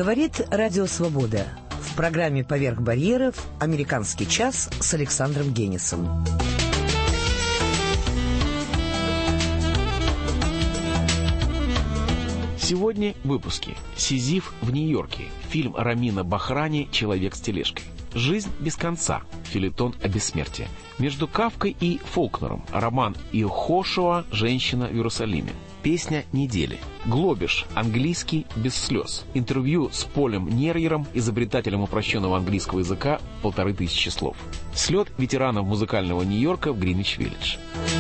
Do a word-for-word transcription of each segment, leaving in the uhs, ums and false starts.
Говорит Радио Свобода. В программе «Поверх барьеров» «Американский час» с Александром Генисом. Сегодня в выпуске. «Сизиф в Нью-Йорке». Фильм Рамина Бахрани «Человек с тележкой». «Жизнь без конца». Фельетон о бессмертии. «Между Кафкой и Фолкнером». Роман Иохошуа «Женщина в Иерусалиме». Песня недели. «Глобиш. Английский без слез». Интервью с Полем Нерьером, изобретателем упрощенного английского языка, полторы тысячи слов. Слет ветеранов музыкального Нью-Йорка в Гринвич-Виллидж.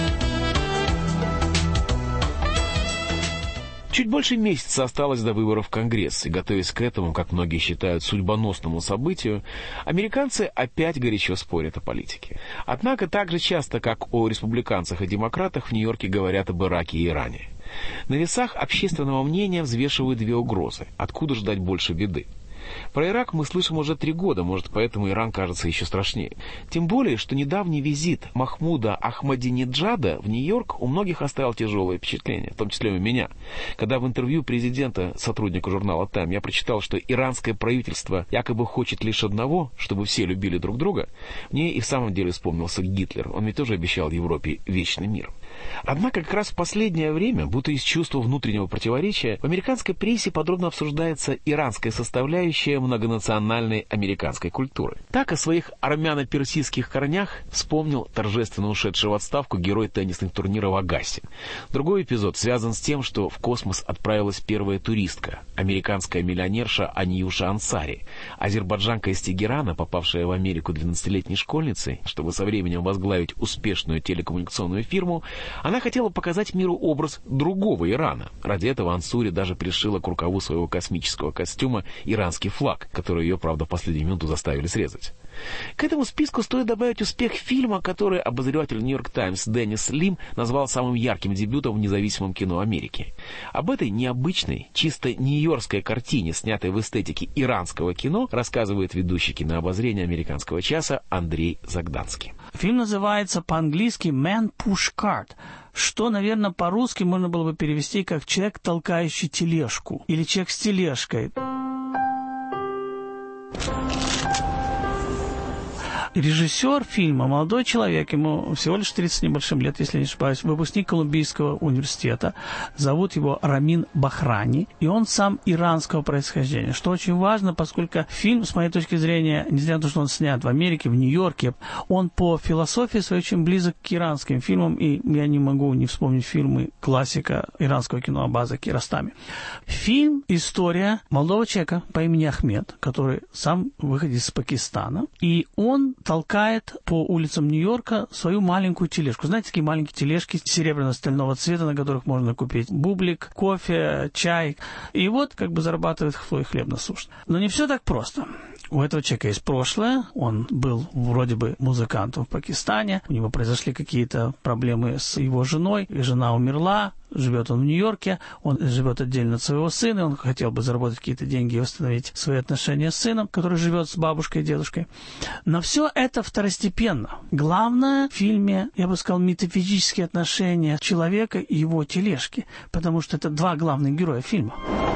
Чуть больше месяца осталось до выборов в Конгресс, и, готовясь к этому, как многие считают, судьбоносному событию, американцы опять горячо спорят о политике. Однако так же часто, как о республиканцах и демократах, в Нью-Йорке говорят об Ираке и Иране. На весах общественного мнения взвешивают две угрозы. Откуда ждать больше беды? Про Ирак мы слышим уже три года, может, поэтому Иран кажется еще страшнее. Тем более, что недавний визит Махмуда Ахмадинеджада в Нью-Йорк у многих оставил тяжелое впечатление, в том числе и у меня. Когда в интервью президента сотруднику журнала «Тайм» я прочитал, что иранское правительство якобы хочет лишь одного, чтобы все любили друг друга, мне и в самом деле вспомнился Гитлер. Он ведь тоже обещал Европе вечный мир. Однако как раз в последнее время, будто из чувства внутреннего противоречия, в американской прессе подробно обсуждается иранская составляющая многонациональной американской культуры. Так о своих армяно-персидских корнях вспомнил торжественно ушедший в отставку герой теннисных турниров Агаси. Другой эпизод связан с тем, что в космос отправилась первая туристка, американская миллионерша Аньюша Ансари. Азербайджанка из Тегерана, попавшая в Америку двенадцатилетней школьницей, чтобы со временем возглавить успешную телекоммуникационную фирму, она хотела показать миру образ другого Ирана. Ради этого Ансури даже пришила к рукаву своего космического костюма иранский флаг, который ее, правда, в последнюю минуту заставили срезать. К этому списку стоит добавить успех фильма, который обозреватель «Нью-Йорк Таймс» Деннис Лим назвал самым ярким дебютом в независимом кино Америки. Об этой необычной, чисто нью-йоркской картине, снятой в эстетике иранского кино, рассказывает ведущий кинообозрения «Американского часа» Андрей Загданский. Фильм называется по-английски «Man Push Cart», что, наверное, по-русски можно было бы перевести как «человек, толкающий тележку» или «человек с тележкой». Режиссер фильма, молодой человек, ему всего лишь тридцать с небольшим лет, если не ошибаюсь, выпускник Колумбийского университета. Зовут его Рамин Бахрани, и он сам иранского происхождения, что очень важно, поскольку фильм, с моей точки зрения, несмотря на то, что он снят в Америке, в Нью-Йорке, он по философии своей очень близок к иранским фильмам, и я не могу не вспомнить фильмы классика иранского кино Аббаса Киаростами. Фильм — история молодого человека по имени Ахмед, который сам выходец из Пакистана, и он толкает по улицам Нью-Йорка свою маленькую тележку. Знаете, такие маленькие тележки серебряно-стального цвета, на которых можно купить бублик, кофе, чай. И вот как бы зарабатывает свой хлеб насущный. Но не все так просто. У этого человека есть прошлое. Он был вроде бы музыкантом в Пакистане. У него произошли какие-то проблемы с его женой, и жена умерла. Живет он в Нью-Йорке, он живет отдельно от своего сына, он хотел бы заработать какие-то деньги и восстановить свои отношения с сыном, который живет с бабушкой и дедушкой. Но все это второстепенно. Главное в фильме, я бы сказал, метафизические отношения человека и его тележки, потому что это два главных героя фильма.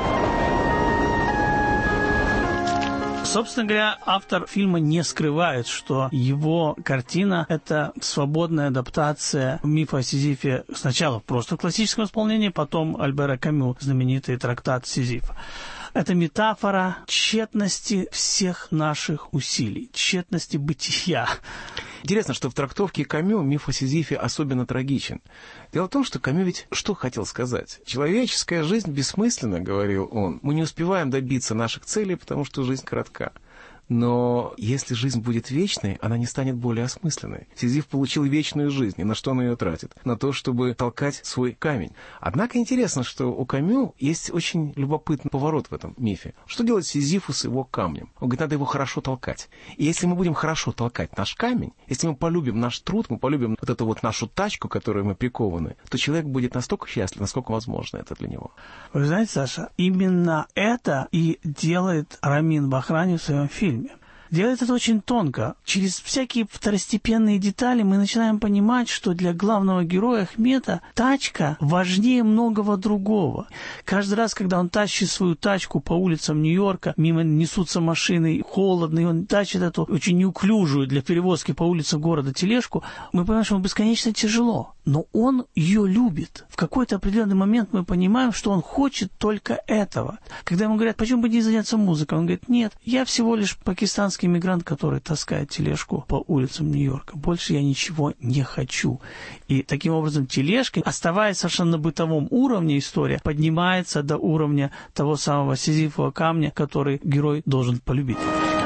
Собственно говоря, автор фильма не скрывает, что его картина – это свободная адаптация мифа о Сизифе сначала просто в классическом исполнении, потом Альбера Камю, знаменитый трактат «Сизиф». Это метафора тщетности всех наших усилий, тщетности бытия. Интересно, что в трактовке Камю миф о Сизифе особенно трагичен. Дело в том, что Камю ведь что хотел сказать? Человеческая жизнь бессмысленна, говорил он. Мы не успеваем добиться наших целей, потому что жизнь коротка. Но если жизнь будет вечной, она не станет более осмысленной. Сизиф получил вечную жизнь, и на что он ее тратит? На то, чтобы толкать свой камень. Однако интересно, что у Камю есть очень любопытный поворот в этом мифе. Что делать Сизифу с его камнем? Он говорит, надо его хорошо толкать. И если мы будем хорошо толкать наш камень, если мы полюбим наш труд, мы полюбим вот эту вот нашу тачку, которой мы прикованы, то человек будет настолько счастлив, насколько возможно это для него. Вы знаете, Саша, именно это и делает Рамин Бахрани в своем фильме. делает это очень тонко. Через всякие второстепенные детали мы начинаем понимать, что для главного героя Ахмета тачка важнее многого другого. Каждый раз, когда он тащит свою тачку по улицам Нью-Йорка, мимо несутся машины, холодно, и он тащит эту очень неуклюжую для перевозки по улицам города тележку, мы понимаем, что ему бесконечно тяжело. Но он ее любит. В какой-то определенный момент мы понимаем, что он хочет только этого. Когда ему говорят, почему бы не заняться музыкой, он говорит, нет, я всего лишь пакистанский иммигрант, который таскает тележку по улицам Нью-Йорка. Больше я ничего не хочу. И таким образом тележка, оставаясь совершенно на бытовом уровне, история поднимается до уровня того самого сизифового камня, который герой должен полюбить.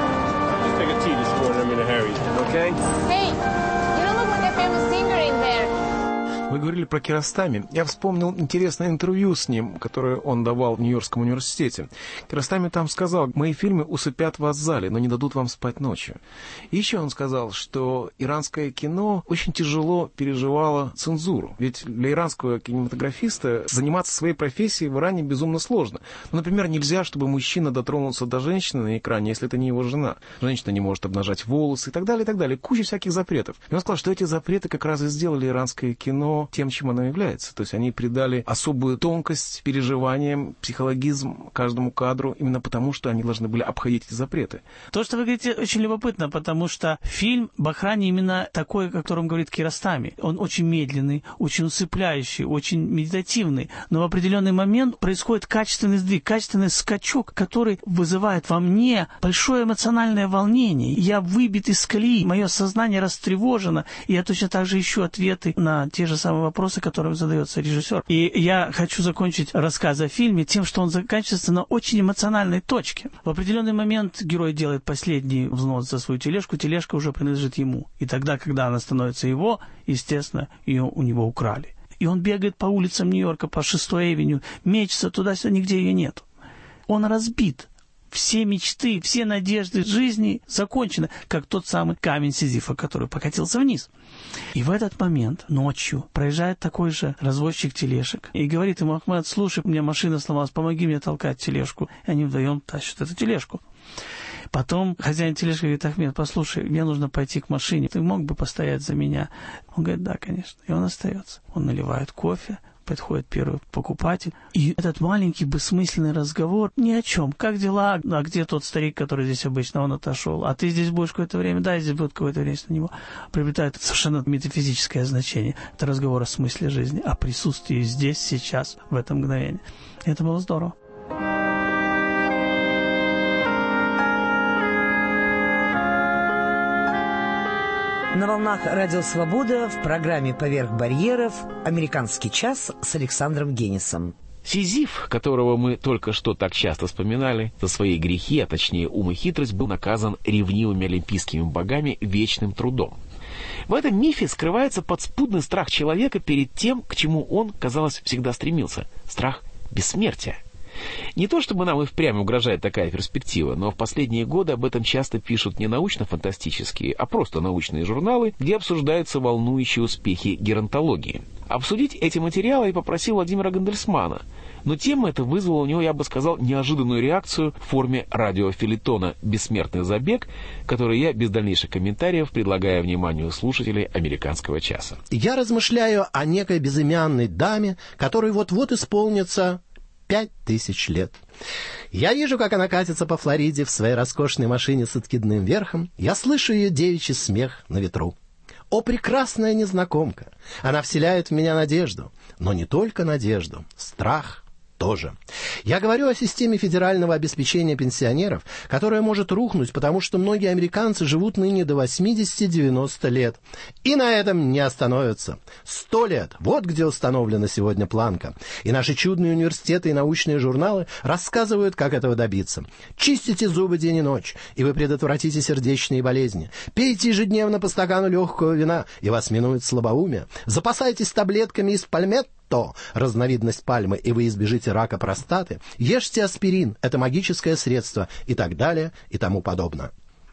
Вы говорили про Киаростами. Я вспомнил интересное интервью с ним, которое он давал в Нью-Йоркском университете. Киаростами там сказал, мои фильмы усыпят вас в зале, но не дадут вам спать ночью. И еще он сказал, что иранское кино очень тяжело переживало цензуру. Ведь для иранского кинематографиста заниматься своей профессией в Иране безумно сложно. Ну, например, нельзя, чтобы мужчина дотронулся до женщины на экране, если это не его жена. Женщина не может обнажать волосы и так далее, и так далее. Куча всяких запретов. И он сказал, что эти запреты как раз и сделали иранское кино тем, чем оно является. То есть они придали особую тонкость переживаниям, психологизм каждому кадру, именно потому, что они должны были обходить эти запреты. То, что вы говорите, очень любопытно, потому что фильм «Бахрани» именно такой, о котором говорит Киаростами. Он очень медленный, очень усыпляющий, очень медитативный, но в определенный момент происходит качественный сдвиг, качественный скачок, который вызывает во мне большое эмоциональное волнение. Я выбит из колеи, мое сознание растревожено, и я точно так же ищу ответы на те же самые вопросы, которым задается режиссер. И я хочу закончить рассказ о фильме тем, что он заканчивается на очень эмоциональной точке. В определенный момент герой делает последний взнос за свою тележку, тележка уже принадлежит ему. И тогда, когда она становится его, естественно, ее у него украли. И он бегает по улицам Нью-Йорка, по шестой авеню, мечется туда-сюда, нигде ее нет. Он разбит. Все мечты, все надежды жизни закончены, как тот самый камень Сизифа, который покатился вниз. И в этот момент, ночью, проезжает такой же развозчик тележек и говорит ему, Ахмед, слушай, у меня машина сломалась, помоги мне толкать тележку. И они вдвоем тащат эту тележку. Потом хозяин тележки говорит, Ахмед, послушай, мне нужно пойти к машине, ты мог бы постоять за меня? Он говорит, да, конечно. И он остается. Он наливает кофе, подходит первый покупатель. И этот маленький бессмысленный разговор ни о чем. Как дела? А где тот старик, который здесь обычно? Он отошел. А ты здесь будешь какое-то время? Да, я здесь буду какое-то время на него. Приобретает совершенно метафизическое значение. Это разговор о смысле жизни, о присутствии здесь, сейчас, в это мгновение. И это было здорово. На волнах Радио Свобода в программе «Поверх барьеров» «Американский час» с Александром Генисом. Сизиф, которого мы только что так часто вспоминали, за свои грехи, а точнее ум и хитрость, был наказан ревнивыми олимпийскими богами вечным трудом. В этом мифе скрывается подспудный страх человека перед тем, к чему он, казалось, всегда стремился – страх бессмертия. Не то чтобы нам и впрямь угрожает такая перспектива, но в последние годы об этом часто пишут не научно-фантастические, а просто научные журналы, где обсуждаются волнующие успехи геронтологии. Обсудить эти материалы я попросил Владимира Гандельсмана, но тема эта вызвала у него, я бы сказал, неожиданную реакцию в форме радиофелетона «Бессмертный забег», который я без дальнейших комментариев предлагаю вниманию слушателей «Американского часа». Я размышляю о некой безымянной даме, которой вот-вот исполнится пять тысяч лет. Я вижу, как она катится по Флориде в своей роскошной машине с откидным верхом. Я слышу ее девичий смех на ветру. О, прекрасная незнакомка! Она вселяет в меня надежду. Но не только надежду, страх тоже. Я говорю о системе федерального обеспечения пенсионеров, которая может рухнуть, потому что многие американцы живут ныне до восемьдесят-девяносто лет. И на этом не остановятся. Сто лет. Вот где установлена сегодня планка. И наши чудные университеты и научные журналы рассказывают, как этого добиться. Чистите зубы день и ночь, и вы предотвратите сердечные болезни. Пейте ежедневно по стакану легкого вина, и вас минует слабоумие. Запасайтесь таблетками из пальметто, разновидность пальмы, и вы избежите рака простаты. Ешьте аспирин, это магическое средство, и так далее, и тому подобное.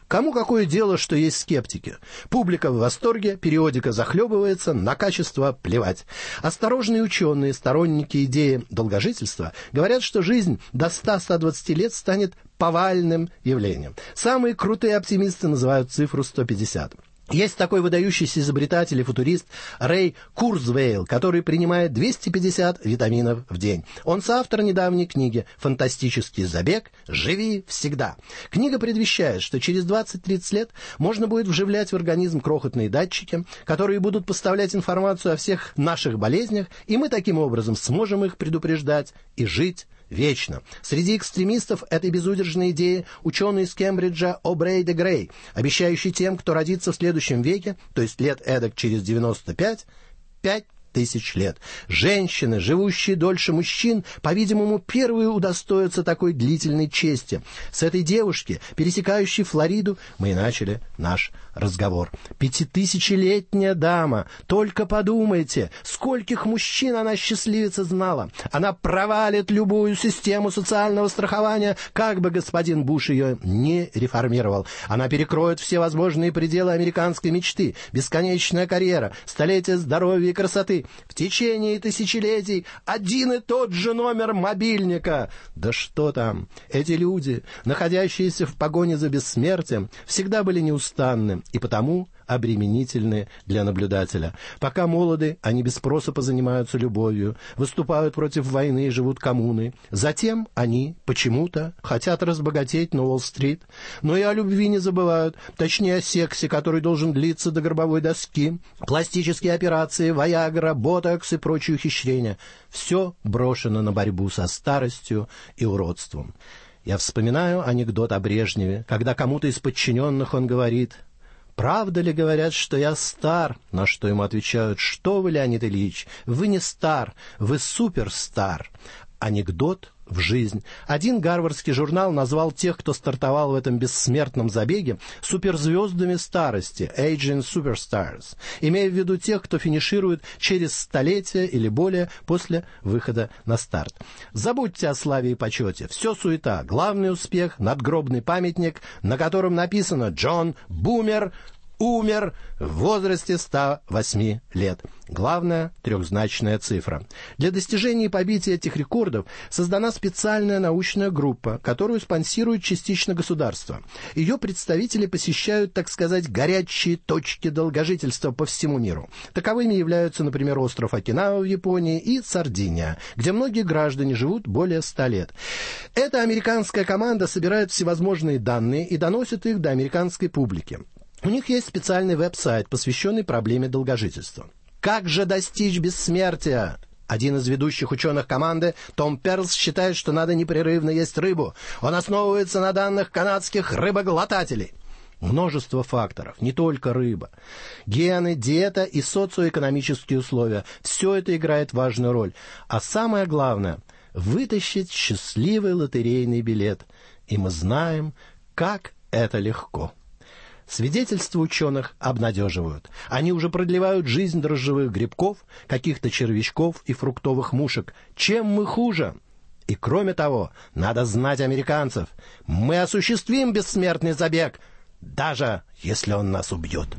Кому какое дело, что есть скептики? Публика в восторге, периодика захлебывается, на качество плевать. Осторожные ученые, сторонники идеи долгожительства, говорят, что жизнь до ста — ста двадцати лет станет повальным явлением. Самые крутые оптимисты называют цифру сто пятьдесят. Есть такой выдающийся изобретатель и футурист Рэй Курцвейл, который принимает двести пятьдесят витаминов в день. Он соавтор недавней книги «Фантастический забег. Живи всегда». Книга предвещает, что через двадцать-тридцать лет можно будет вживлять в организм крохотные датчики, которые будут поставлять информацию о всех наших болезнях, и мы таким образом сможем их предупреждать и жить вечно. Среди экстремистов этой безудержной идеи ученый из Кембриджа О'Брей де Грей, обещающий тем, кто родится в следующем веке, то есть лет эдак через девяносто пять, пять тысяч лет. Женщины, живущие дольше мужчин, по-видимому, первые удостоятся такой длительной чести. С этой девушки, пересекающей Флориду, мы и начали наш разговор. Пятитысячелетняя дама. Только подумайте, скольких мужчин она счастливица знала. Она провалит любую систему социального страхования, как бы господин Буш ее не реформировал. Она перекроет все возможные пределы американской мечты. Бесконечная карьера, столетие здоровья и красоты. В течение тысячелетий один и тот же номер мобильника. Да что там, эти люди, находящиеся в погоне за бессмертием, всегда были неустанны и потому обременительны для наблюдателя. Пока молоды, они без спроса позанимаются любовью, выступают против войны и живут коммуной. Затем они почему-то хотят разбогатеть на Уолл-стрит, но и о любви не забывают, точнее о сексе, который должен длиться до гробовой доски, пластические операции, виагра, ботокс и прочие ухищрения. Все брошено на борьбу со старостью и уродством. Я вспоминаю анекдот о Брежневе, когда кому-то из подчиненных он говорит: «Правда ли говорят, что я стар?» На что ему отвечают: «Что вы, Леонид Ильич, вы не стар, вы суперстар». Анекдот в жизнь. Один гарвардский журнал назвал тех, кто стартовал в этом бессмертном забеге, суперзвездами старости, aging superstars, имея в виду тех, кто финиширует через столетие или более после выхода на старт. Забудьте о славе и почете. Все суета. Главный успех — надгробный памятник, на котором написано: «Джон Бумер умер в возрасте ста восьми лет». Главная трехзначная цифра. Для достижения и побития этих рекордов создана специальная научная группа, которую спонсирует частично государство. Ее представители посещают, так сказать, горячие точки долгожительства по всему миру. Таковыми являются, например, остров Окинава в Японии и Сардиния, где многие граждане живут более ста лет. Эта американская команда собирает всевозможные данные и доносит их до американской публики. У них есть специальный веб-сайт, посвященный проблеме долгожительства. Как же достичь бессмертия? Один из ведущих ученых команды, Том Перлс, считает, что надо непрерывно есть рыбу. Он основывается на данных канадских рыбоглотателей. Множество факторов, не только рыба. Гены, диета и социоэкономические условия – все это играет важную роль. А самое главное – вытащить счастливый лотерейный билет. И мы знаем, как это легко. Свидетельства ученых обнадеживают. Они уже продлевают жизнь дрожжевых грибков, каких-то червячков и фруктовых мушек. Чем мы хуже? И кроме того, надо знать американцев. Мы осуществим бессмертный забег, даже если он нас убьет.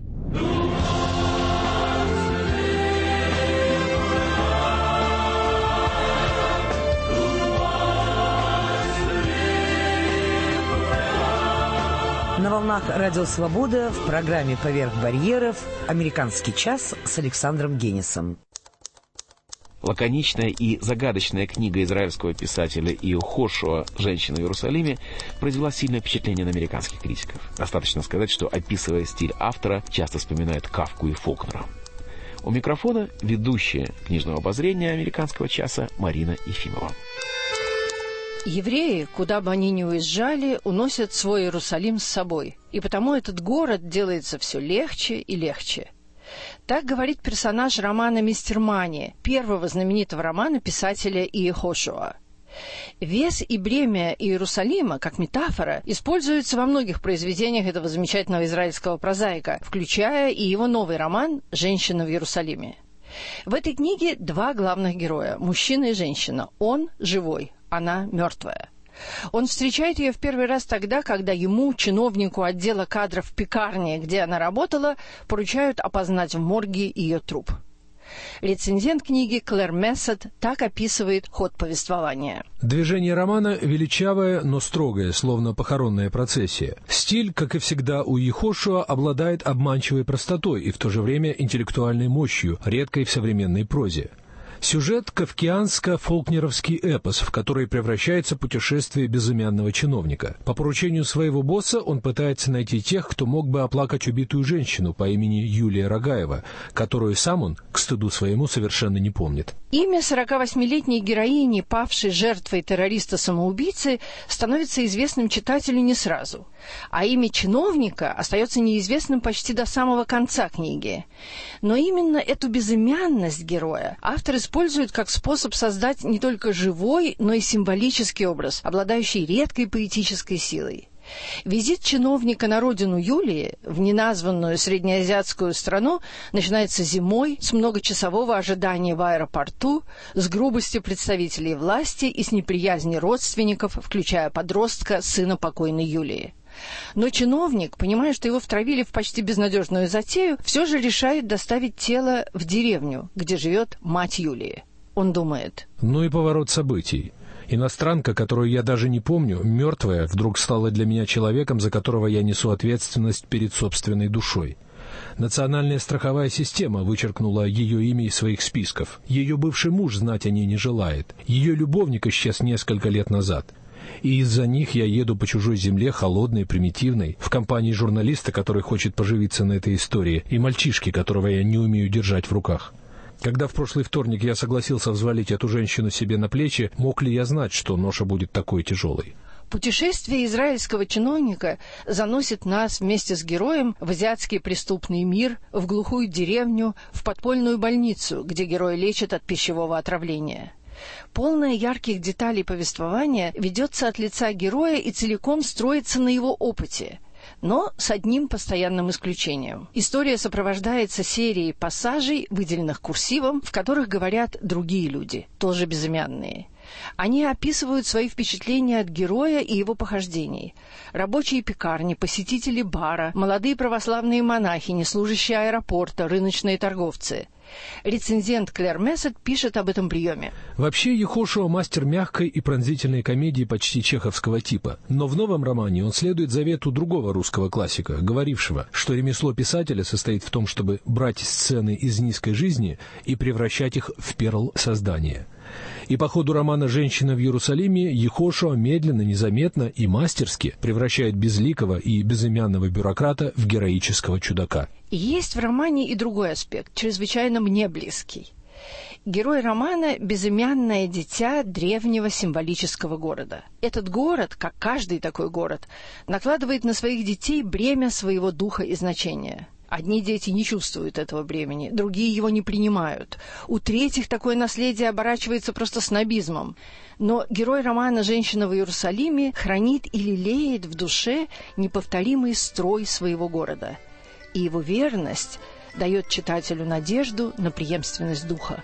На волнах Радио Свобода в программе «Поверх барьеров» «Американский час» с Александром Генисом. Лаконичная и загадочная книга израильского писателя Иохошуа «Женщина в Иерусалиме» произвела сильное впечатление на американских критиков. Достаточно сказать, что, описывая стиль автора, часто вспоминают Кафку и Фолкнера. У микрофона ведущая книжного обозрения «Американского часа» Марина Ефимова. Евреи, куда бы они ни уезжали, уносят свой Иерусалим с собой, и потому этот город делается все легче и легче. Так говорит персонаж романа «Мистер Мани», первого знаменитого романа писателя Иохошуа. Вес и бремя Иерусалима, как метафора, используются во многих произведениях этого замечательного израильского прозаика, включая и его новый роман «Женщина в Иерусалиме». В этой книге два главных героя – мужчина и женщина. Он живой, она мертвая. Он встречает ее в первый раз тогда, когда ему, чиновнику отдела кадров пекарни, где она работала, поручают опознать в морге ее труп. Рецензент книги Клэр Мессет так описывает ход повествования. Движение романа величавое, но строгое, словно похоронная процессия. Стиль, как и всегда у Йехошуа, обладает обманчивой простотой и в то же время интеллектуальной мощью, редкой в современной прозе. Сюжет — кафкианско-фолкнеровский эпос, в который превращается путешествие безымянного чиновника. По поручению своего босса он пытается найти тех, кто мог бы оплакать убитую женщину по имени Юлия Рогаева, которую сам он, к стыду своему, совершенно не помнит. Имя сорокавосьмилетней героини, павшей жертвой террориста-самоубийцы, становится известным читателю не сразу, а имя чиновника остается неизвестным почти до самого конца книги. Но именно эту безымянность героя автор использует как способ создать не только живой, но и символический образ, обладающий редкой поэтической силой. Визит чиновника на родину Юлии, в неназванную среднеазиатскую страну, начинается зимой, с многочасового ожидания в аэропорту, с грубости представителей власти и с неприязни родственников, включая подростка, сына покойной Юлии. Но чиновник, понимая, что его втравили в почти безнадежную затею, все же решает доставить тело в деревню, где живет мать Юлии. Он думает: Ну и поворот событий. Иностранка, которую я даже не помню, мертвая, вдруг стала для меня человеком, за которого я несу ответственность перед собственной душой. Национальная страховая система вычеркнула ее имя из своих списков. Ее бывший муж знать о ней не желает. Ее любовник исчез несколько лет назад. И из-за них я еду по чужой земле, холодной, примитивной, в компании журналиста, который хочет поживиться на этой истории, и мальчишки, которого я не умею держать в руках. Когда в прошлый вторник я согласился взвалить эту женщину себе на плечи, мог ли я знать, что ноша будет такой тяжелой? Путешествие израильского чиновника заносит нас вместе с героем в азиатский преступный мир, в глухую деревню, в подпольную больницу, где герой лечит от пищевого отравления. Полное ярких деталей повествования ведется от лица героя и целиком строится на его опыте. Но с одним постоянным исключением. История сопровождается серией пассажей, выделенных курсивом, в которых говорят другие люди, тоже безымянные. Они описывают свои впечатления от героя и его похождений. Рабочие пекарни, посетители бара, молодые православные монахини, служащие аэропорта, рыночные торговцы. Рецензент Клэр Мессет пишет об этом приеме. Вообще, Йехошуа — мастер мягкой и пронзительной комедии почти чеховского типа. Но в новом романе он следует завету другого русского классика, говорившего, что ремесло писателя состоит в том, чтобы брать сцены из низкой жизни и превращать их в перл создания. И по ходу романа «Женщина в Иерусалиме» Йехошуа медленно, незаметно и мастерски превращает безликого и безымянного бюрократа в героического чудака. Есть в романе и другой аспект, чрезвычайно мне близкий. Герой романа – безымянное дитя древнего символического города. Этот город, как каждый такой город, накладывает на своих детей бремя своего духа и значения. Одни дети не чувствуют этого бремени, другие его не принимают. У третьих такое наследие оборачивается просто снобизмом. Но герой романа «Женщина в Иерусалиме» хранит и лелеет в душе неповторимый строй своего города. И его верность дает читателю надежду на преемственность духа.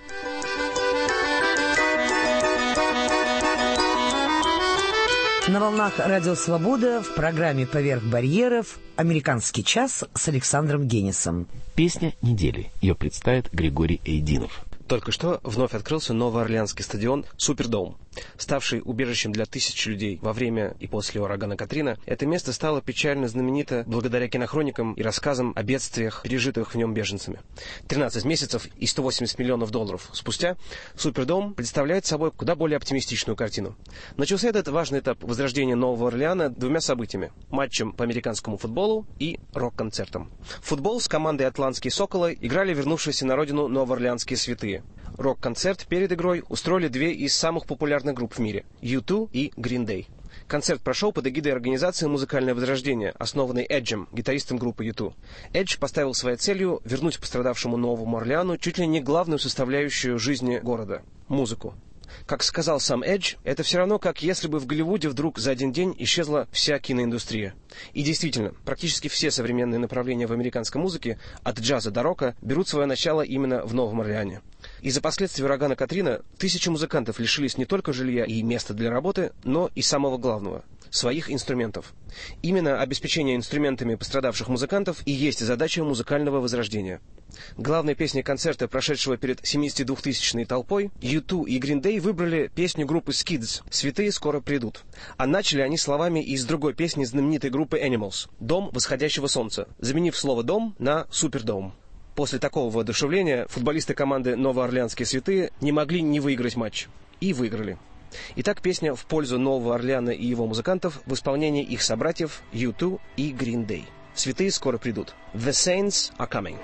На волнах Радио Свобода в программе «Поверх барьеров» «Американский час» с Александром Генисом. Песня недели. Ее представит Григорий Эйдинов. Только что вновь открылся новоорлеанский стадион «Супердом». Ставший убежищем для тысяч людей во время и после урагана Катрина, это место стало печально знаменито благодаря кинохроникам и рассказам о бедствиях, пережитых в нем беженцами. тринадцать месяцев и сто восемьдесят миллионов долларов спустя «Супердом» представляет собой куда более оптимистичную картину. Начался этот важный этап возрождения Нового Орлеана двумя событиями – матчем по американскому футболу и рок-концертом. Футбол с командой «Атлантские соколы» играли вернувшиеся на родину новоорлеанские святые. Рок-концерт перед игрой устроили две из самых популярных групп в мире – ю ту и Green Day. Концерт прошел под эгидой организации «Музыкальное возрождение», основанной Эджем, гитаристом группы ю ту. Эдж поставил своей целью вернуть пострадавшему Новому Орлеану чуть ли не главную составляющую жизни города – музыку. Как сказал сам Эдж, это все равно, как если бы в Голливуде вдруг за один день исчезла вся киноиндустрия. И действительно, практически все современные направления в американской музыке, от джаза до рока, берут свое начало именно в Новом Орлеане. Из-за последствий урагана Катрина тысячи музыкантов лишились не только жилья и места для работы, но и самого главного – своих инструментов. Именно обеспечение инструментами пострадавших музыкантов и есть задача музыкального возрождения. Главной песней концерта, прошедшего перед семидесятидвухтысячной толпой, ю ту и Green Day выбрали песню группы Skids «Святые скоро придут». А начали они словами из другой песни знаменитой группы Animals «Дом восходящего солнца», заменив слово «дом» на «Супердом». После такого воодушевления футболисты команды «Новоорлеанские святые» не могли не выиграть матч. И выиграли. Итак, песня в пользу Нового Орлеана и его музыкантов в исполнении их собратьев ю ту и Green Day. «Святые скоро придут». The Saints are coming.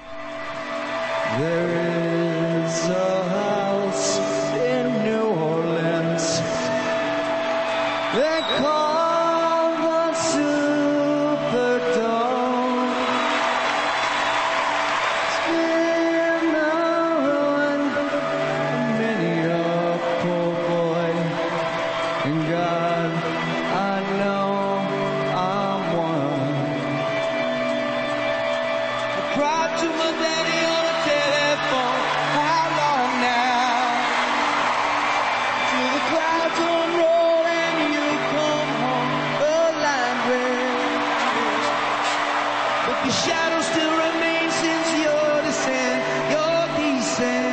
There is a house in New Orleans they call the Superdome. It's been a ruin, many a poor boy, and God, I know I'm one. I cried to my daddy on the telephone, how long now? Till the clouds unroll and you come home, the line breaks. But the shadow still remains since your descent, your descent.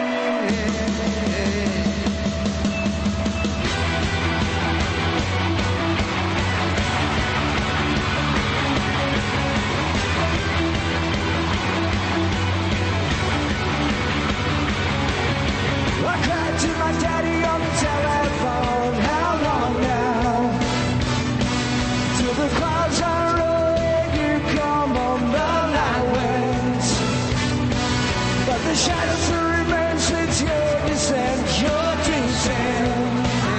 I cried to my daddy on the telephone, how long now? Till the clouds are rolling, you come on the night winds. But the shadows still remain since your descent, your descent.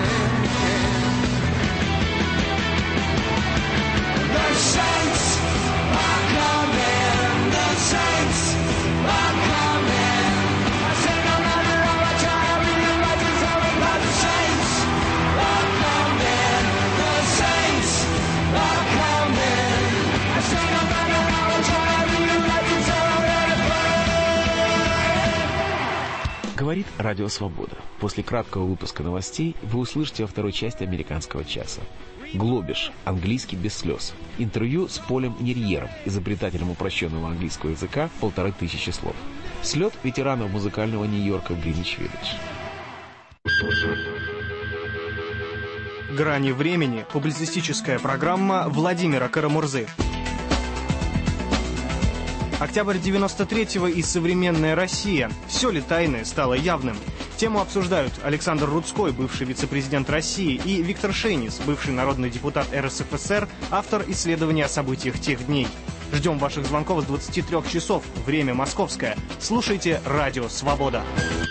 The saints are coming, the saints are coming. I say no matter how I try, I really like to tell them about the saints are coming, the saints are coming. I say no matter how I try, I really like to tell them that it's Говорит Радио Свобода. После краткого выпуска новостей вы услышите во второй части «Американского часа». Глобиш. Английский без слез. Интервью с Полем Нерьером, изобретателем упрощенного английского языка в полторы тысячи слов. Слет ветеранов музыкального Нью-Йорка в Гринвич-Виллидж. «Грани времени» – публицистическая программа Владимира Карамурзы. Октябрь девяносто третьего и современная Россия. Все ли тайное стало явным? Тему обсуждают Александр Рудской, бывший вице-президент России, и Виктор Шейнис, бывший народный депутат эр эс эф эс эр, автор исследования о событиях тех дней. Ждем ваших звонков с двадцати трёх часов. Время московское. Слушайте «Радио Свобода».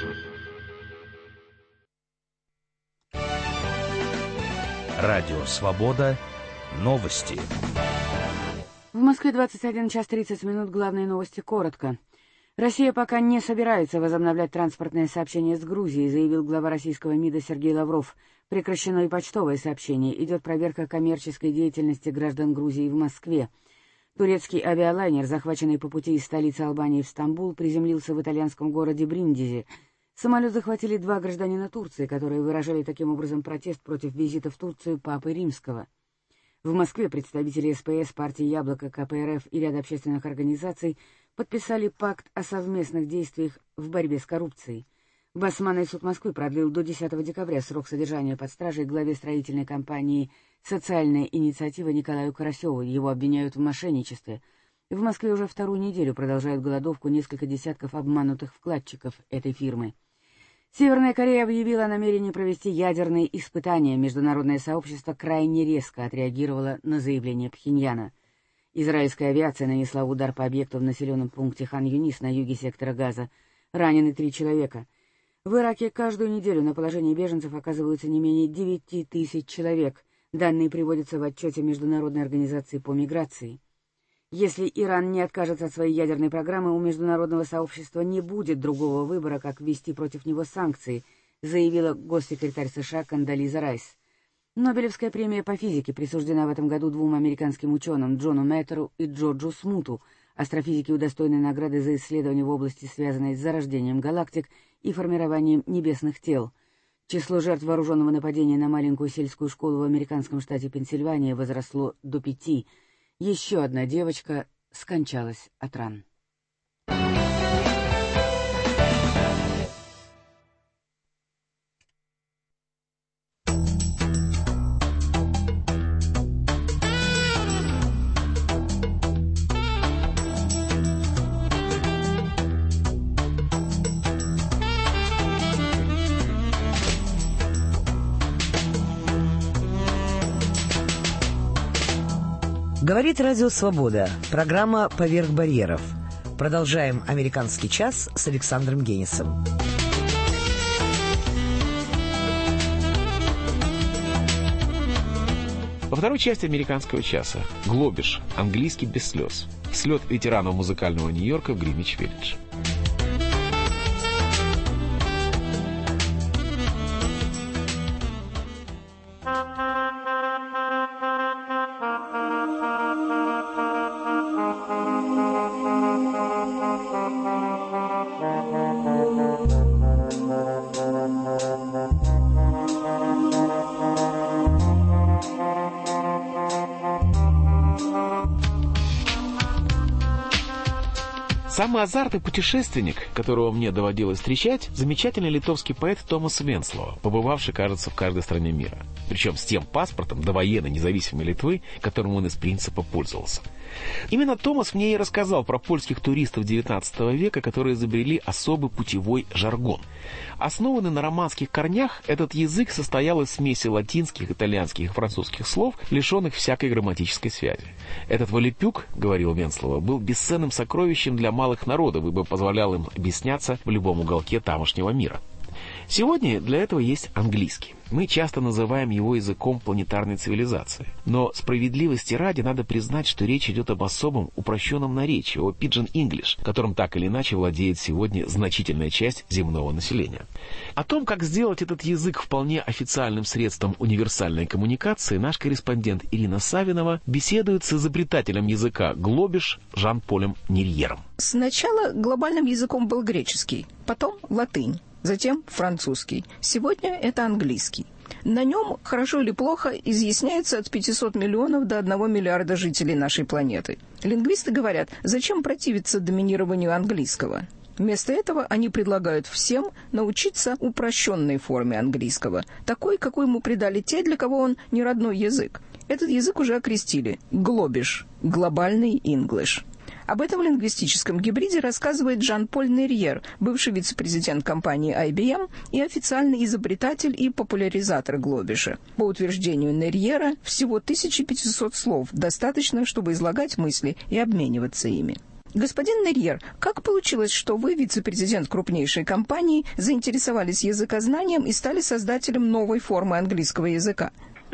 Радио Свобода. Новости. В Москве двадцать один час тридцать минут. Главные новости коротко. Россия пока не собирается возобновлять транспортное сообщение с Грузией, заявил глава российского МИДа Сергей Лавров. Прекращено и почтовое сообщение. Идет проверка коммерческой деятельности граждан Грузии в Москве. Турецкий авиалайнер, захваченный по пути из столицы Албании в Стамбул, приземлился в итальянском городе Бриндизи. Самолет захватили два гражданина Турции, которые выражали таким образом протест против визита в Турцию Папы Римского. В Москве представители эс пэ эс, партии «Яблоко», ка пэ эр эф и ряд общественных организаций подписали пакт о совместных действиях в борьбе с коррупцией. Басманный суд Москвы продлил до десятого декабря срок содержания под стражей главе строительной компании «Социальная инициатива» Николаю Карасеву. Его обвиняют в мошенничестве. В Москве уже вторую неделю продолжают голодовку несколько десятков обманутых вкладчиков этой фирмы. Северная Корея объявила о намерении провести ядерные испытания. Международное сообщество крайне резко отреагировало на заявление Пхеньяна. Израильская авиация нанесла удар по объекту в населенном пункте Хан-Юнис на юге сектора Газа. Ранены три человека. В Ираке каждую неделю на положении беженцев оказываются не менее девяти тысяч человек. Данные приводятся в отчете Международной организации по миграции. Если Иран не откажется от своей ядерной программы, у международного сообщества не будет другого выбора, как ввести против него санкции, заявила госсекретарь США Кондолиза Райс. Нобелевская премия по физике присуждена в этом году двум американским ученым Джону Мэттеру и Джорджу Смуту. Астрофизики удостоены награды за исследования в области, связанной с зарождением галактик и формированием небесных тел. Число жертв вооруженного нападения на маленькую сельскую школу в американском штате Пенсильвания возросло до пяти. Еще одна девочка скончалась от ран. Говорит Радио Свобода. Программа «Поверх барьеров». Продолжаем «Американский час» с Александром Генисом. Во второй части «Американского часа» Глобиш, английский без слез. Слет ветеранов музыкального Нью-Йорка в Гринвич-Виллидж. Самый азартный путешественник, которого мне доводилось встречать, замечательный литовский поэт Томас Венслова, побывавший, кажется, в каждой стране мира. Причем с тем паспортом довоенной независимой Литвы, которым он из принципа пользовался. Именно Томас мне и рассказал про польских туристов девятнадцатого века, которые изобрели особый путевой жаргон. Основанный на романских корнях, этот язык состоял из смеси латинских, итальянских и французских слов, лишенных всякой грамматической связи. Этот волепюк, говорил Венслова, был бесценным сокровищем для малых народов, ибо позволял им объясняться в любом уголке тамошнего мира. Сегодня для этого есть английский. Мы часто называем его языком планетарной цивилизации. Но справедливости ради надо признать, что речь идет об особом упрощенном наречии, о Pidgin English, которым так или иначе владеет сегодня значительная часть земного населения. О том, как сделать этот язык вполне официальным средством универсальной коммуникации, наш корреспондент Ирина Савинова беседует с изобретателем языка Глобиш Жан-Полем Нерьером. Сначала глобальным языком был греческий, потом латынь. Затем французский. Сегодня это английский. На нем, хорошо или плохо, изъясняется от пятисот миллионов до одного миллиарда жителей нашей планеты. Лингвисты говорят, зачем противиться доминированию английского? Вместо этого они предлагают всем научиться упрощенной форме английского, такой, какой ему придали те, для кого он не родной язык. Этот язык уже окрестили «Глобиш» – «Глобальный English». Об этом лингвистическом гибриде рассказывает Жан-Поль Нерьер, бывший вице-президент компании ай би эм и официальный изобретатель и популяризатор Глобиша. По утверждению Нерьера, всего тысяча пятьсот слов достаточно, чтобы излагать мысли и обмениваться ими. Господин Нерьер, как получилось, что вы, вице-президент крупнейшей компании, заинтересовались языкознанием и стали создателем новой формы английского языка?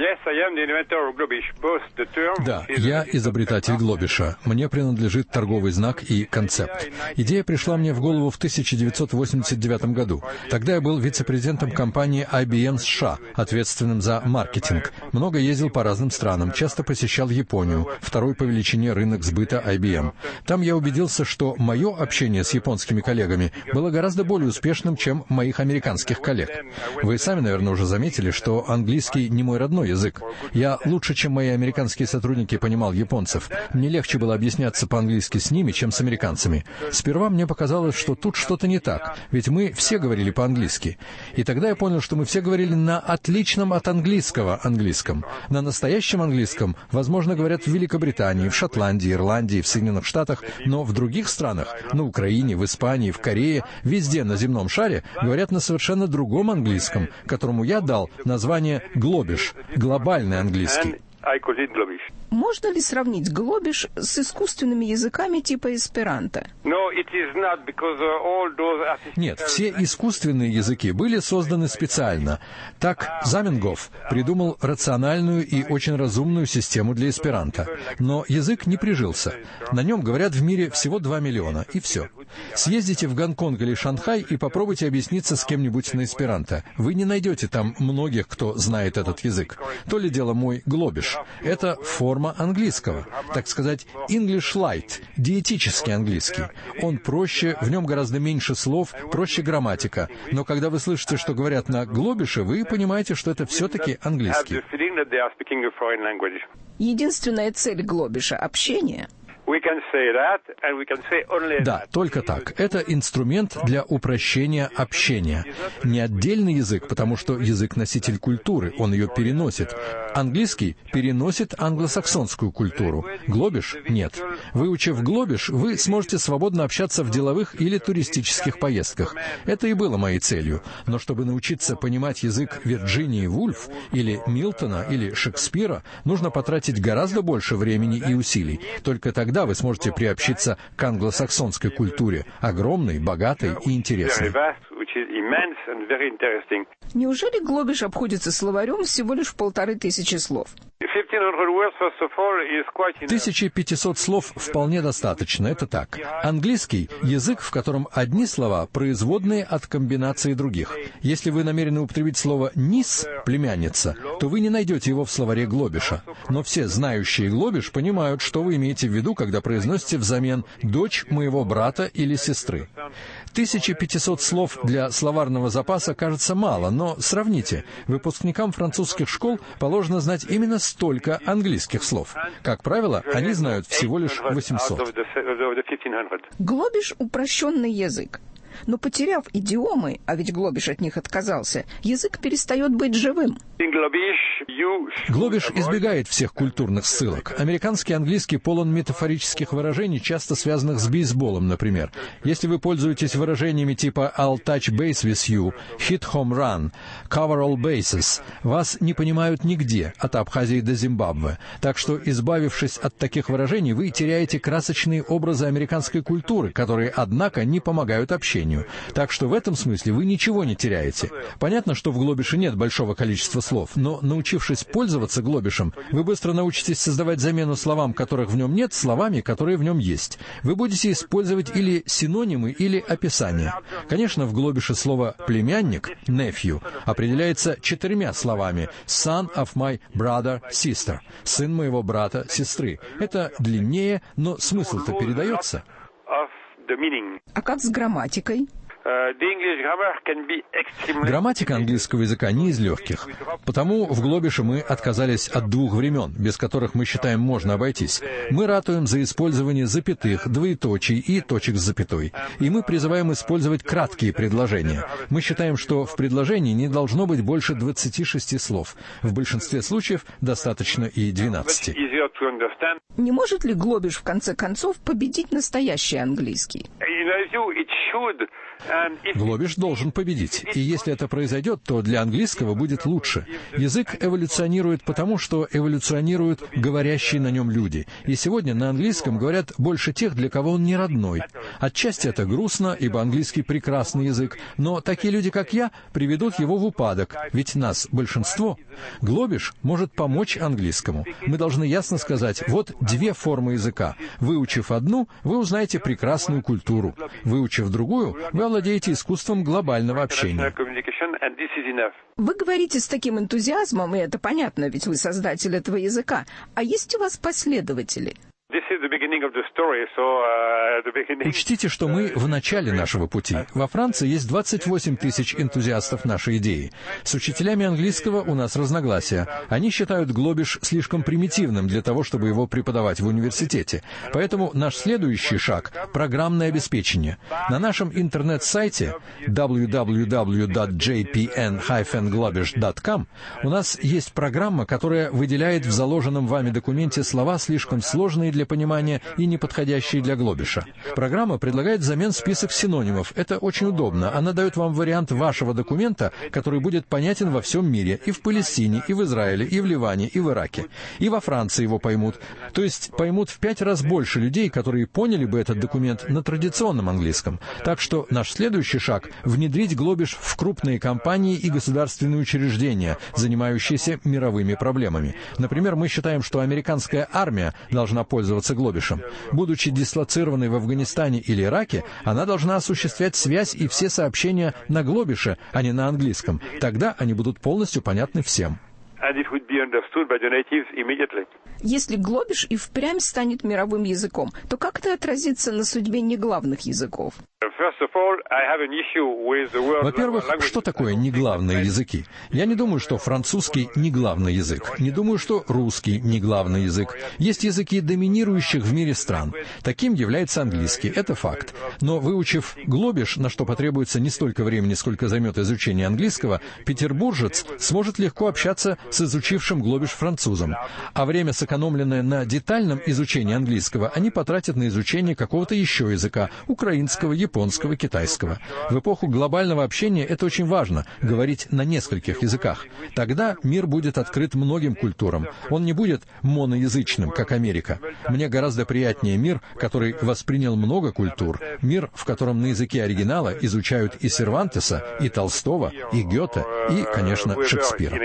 Да, я изобретатель Глобиша. Мне принадлежит торговый знак и концепт. Идея пришла мне в голову в тысяча девятьсот восемьдесят девятом году. Тогда я был вице-президентом компании ай би эм США, ответственным за маркетинг. Много ездил по разным странам, часто посещал Японию, второй по величине рынок сбыта ай би эм. Там я убедился, что мое общение с японскими коллегами было гораздо более успешным, чем моих американских коллег. Вы сами, наверное, уже заметили, что английский не мой родной язык. Я лучше, чем мои американские сотрудники, понимал японцев. Мне легче было объясняться по-английски с ними, чем с американцами. Сперва мне показалось, что тут что-то не так, ведь мы все говорили по-английски. И тогда я понял, что мы все говорили на отличном от английского английском. На настоящем английском, возможно, говорят в Великобритании, в Шотландии, Ирландии, в Соединенных Штатах, но в других странах, на Украине, в Испании, в Корее, везде на земном шаре говорят на совершенно другом английском, которому я дал название «Глобиш». Глобальный английский. Можно ли сравнить Глобиш с искусственными языками типа эсперанто? Нет, все искусственные языки были созданы специально. Так Заменгоф придумал рациональную и очень разумную систему для эсперанто. Но язык не прижился. На нем говорят в мире всего два миллиона, и все. Съездите в Гонконг или Шанхай и попробуйте объясниться с кем-нибудь на эсперанто. Вы не найдете там многих, кто знает этот язык. То ли дело мой глобиш. Это форма английского. Так сказать, English Light, диетический английский. Он проще, в нем гораздо меньше слов, проще грамматика. Но когда вы слышите, что говорят на глобише, вы понимаете, что это все-таки английский. Единственная цель глобиша — общение. Да, только так. Это инструмент для упрощения общения. Не отдельный язык, потому что язык — носитель культуры, он ее переносит. Английский переносит англосаксонскую культуру. Глобиш — нет. Выучив глобиш, вы сможете свободно общаться в деловых или туристических поездках. Это и было моей целью. Но чтобы научиться понимать язык Вирджинии Вульф, или Милтона, или Шекспира, нужно потратить гораздо больше времени и усилий. Только тогда вы сможете приобщиться к англосаксонской культуре, огромной, богатой и интересной. Неужели глобиш обходится словарем всего лишь в полторы тысячи слов? тысяча пятьсот слов вполне достаточно, это так. Английский — язык, в котором одни слова производные от комбинации других. Если вы намерены употребить слово «нис», племянница, то вы не найдете его в словаре глобиша. Но все знающие глобиш понимают, что вы имеете в виду, когда произносите взамен «дочь моего брата» или «сестры». тысяча пятьсот слов для словарного запаса кажется мало, но сравните. Выпускникам французских школ положено знать именно столько английских слов. Как правило, они знают всего лишь восемьсот. Глобиш — упрощенный язык. Но потеряв идиомы, а ведь глобиш от них отказался, язык перестает быть живым. Глобиш избегает всех культурных ссылок. Американский английский полон метафорических выражений, часто связанных с бейсболом, например. Если вы пользуетесь выражениями типа «I'll touch base with you», «hit home run», «cover all bases», вас не понимают нигде, от Абхазии до Зимбабве. Так что, избавившись от таких выражений, вы теряете красочные образы американской культуры, которые, однако, не помогают общению. Так что в этом смысле вы ничего не теряете. Понятно, что в глобише нет большого количества слов, но, научившись пользоваться глобишем, вы быстро научитесь создавать замену словам, которых в нем нет, словами, которые в нем есть. Вы будете использовать или синонимы, или описания. Конечно, в глобише слово «племянник» — «nephew» определяется четырьмя словами: «son of my brother, sister» — «сын моего брата, сестры». Это длиннее, но смысл-то передается. А как с грамматикой? Грамматика английского языка не из легких. Потому в глобише мы отказались от двух времен, без которых мы считаем можно обойтись. Мы ратуем за использование запятых, двоеточий и точек с запятой. И мы призываем использовать краткие предложения. Мы считаем, что в предложении не должно быть больше двадцати шести слов. В большинстве случаев достаточно и двенадцати. Не может ли глобиш в конце концов победить настоящий английский? Глобиш должен победить, и если это произойдет, то для английского будет лучше. Язык эволюционирует потому, что эволюционируют говорящие на нем люди. И сегодня на английском говорят больше тех, для кого он не родной. Отчасти это грустно, ибо английский прекрасный язык, но такие люди, как я, приведут его в упадок, ведь нас большинство. Глобиш может помочь английскому. Мы должны ясно сказать: вот две формы языка. Выучив одну, вы узнаете прекрасную культуру. Выучив другую, вы овладеете искусством глобального общения. Вы говорите с таким энтузиазмом, и это понятно, ведь вы создатель этого языка. А есть у вас последователи? Учтите, что мы в начале нашего пути. Во Франции есть двадцать восемь тысяч энтузиастов нашей идеи. С учителями английского у нас разногласия. Они считают глобиш слишком примитивным для того, чтобы его преподавать в университете. Поэтому наш следующий шаг — программное обеспечение. На нашем интернет-сайте дабл ю дабл ю дабл ю точка джей пи эн точка глобиш точка ком у нас есть программа, которая выделяет в заложенном вами документе слова, слишком сложные для понимания и неподходящие для глобиша. Программа предлагает взамен список синонимов. Это очень удобно. Она дает вам вариант вашего документа, который будет понятен во всем мире. И в Палестине, и в Израиле, и в Ливане, и в Ираке. И во Франции его поймут. То есть поймут в пять раз больше людей, которые поняли бы этот документ на традиционном английском. Так что наш следующий шаг — внедрить глобиш в крупные компании и государственные учреждения, занимающиеся мировыми проблемами. Например, мы считаем, что американская армия должна пользоваться пользоваться глобишем. Будучи дислоцированной в Афганистане или Ираке, она должна осуществлять связь и все сообщения на глобише, а не на английском. Тогда они будут полностью понятны всем. Если глобиш и впрямь станет мировым языком, то как это отразится на судьбе неглавных языков? Во-первых, что такое неглавные языки? Я не думаю, что французский не главный язык. Не думаю, что русский не главный язык. Есть языки доминирующих в мире стран. Таким является английский. Это факт. Но выучив глобиш, на что потребуется не столько времени, сколько займет изучение английского, петербуржец сможет легко общаться с изучившим глобиш французом. А время, сэкономленное на детальном изучении английского, они потратят на изучение какого-то еще языка — украинского, японского, китайского. В эпоху глобального общения это очень важно — говорить на нескольких языках. Тогда мир будет открыт многим культурам. Он не будет моноязычным, как Америка. Мне гораздо приятнее мир, который воспринял много культур. Мир, в котором на языке оригинала изучают и Сервантеса, и Толстого, и Гёте, и, конечно, Шекспира.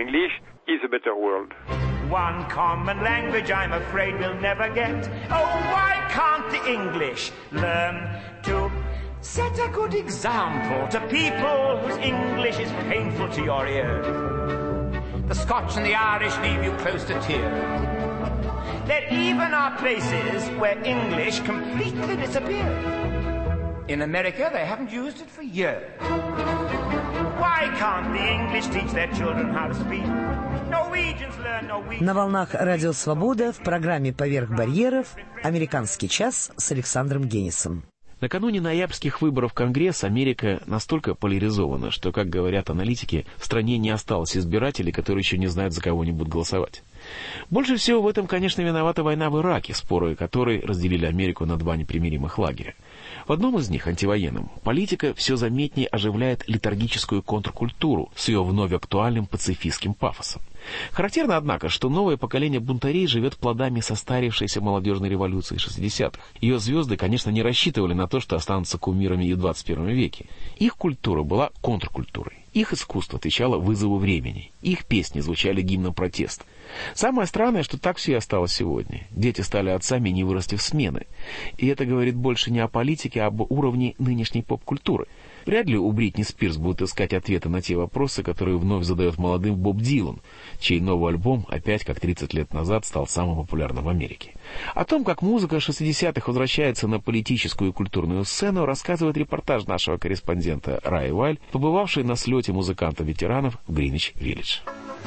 One common language I'm afraid we'll never get. Oh, why can't the English learn to set a good example to people whose English is painful to your ears? The Scotch and the Irish leave you close to tears. There even are places where English completely disappeared. In America, they haven't used it for years. Why can't the English teach their children how to speak? Norwegians learn Norwegian. На волнах Радио Свобода в программе «Поверх барьеров» «Американский час» с Александром Генисом. Накануне ноябрьских выборов в Конгресс Америка настолько поляризована, что, как говорят аналитики, в стране не осталось избирателей, которые еще не знают, за кого они будут голосовать. Больше всего в этом, конечно, виновата война в Ираке, споры которой разделили Америку на два непримиримых лагеря. В одном из них, антивоенном, политика все заметнее оживляет летаргическую контркультуру с ее вновь актуальным пацифистским пафосом. Характерно, однако, что новое поколение бунтарей живет плодами состарившейся молодежной революции шестидесятых. Ее звезды, конечно, не рассчитывали на то, что останутся кумирами и в двадцать первом веке. Их культура была контркультурой. Их искусство отвечало вызову времени. Их песни звучали гимном протеста. Самое странное, что так все и осталось сегодня. Дети стали отцами, не вырастив смены. И это говорит больше не о политике, а об уровне нынешней поп-культуры. Вряд ли у Бритни Спирс будут искать ответы на те вопросы, которые вновь задает молодым Боб Дилан, чей новый альбом опять, как тридцать лет назад, стал самым популярным в Америке. О том, как музыка шестидесятых возвращается на политическую и культурную сцену, рассказывает репортаж нашего корреспондента Раи Вайль, побывавший на слете музыкантов-ветеранов в Гринвич-Виллидж.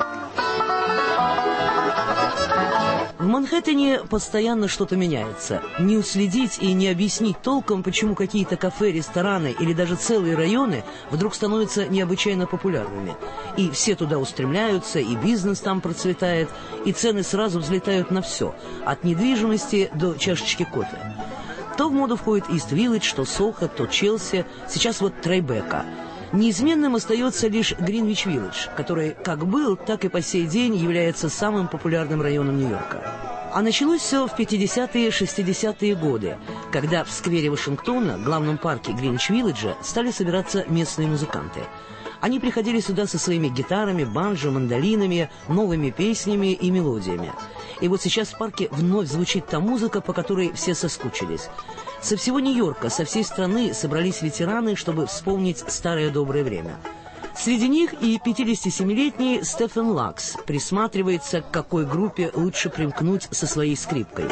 В Манхэттене постоянно что-то меняется. Не уследить и не объяснить толком, почему какие-то кафе, рестораны или даже целые районы вдруг становятся необычайно популярными. И все туда устремляются, и бизнес там процветает, и цены сразу взлетают на все, от недвижимости до чашечки кофе. То в моду входит Ист-Виллидж, то Сохо, то Челси, сейчас вот Трайбека. Неизменным остается лишь Гринвич-Виллидж, который как был, так и по сей день является самым популярным районом Нью-Йорка. А началось все в пятидесятые и шестидесятые годы, когда в сквере Вашингтона, главном парке Гринвич-Виллиджа, стали собираться местные музыканты. Они приходили сюда со своими гитарами, банджо, мандолинами, новыми песнями и мелодиями. И вот сейчас в парке вновь звучит та музыка, по которой все соскучились. Со всего Нью-Йорка, со всей страны собрались ветераны, чтобы вспомнить старое доброе время. Среди них и пятидесятисемилетний Стефан Лакс присматривается, к какой группе лучше примкнуть со своей скрипкой.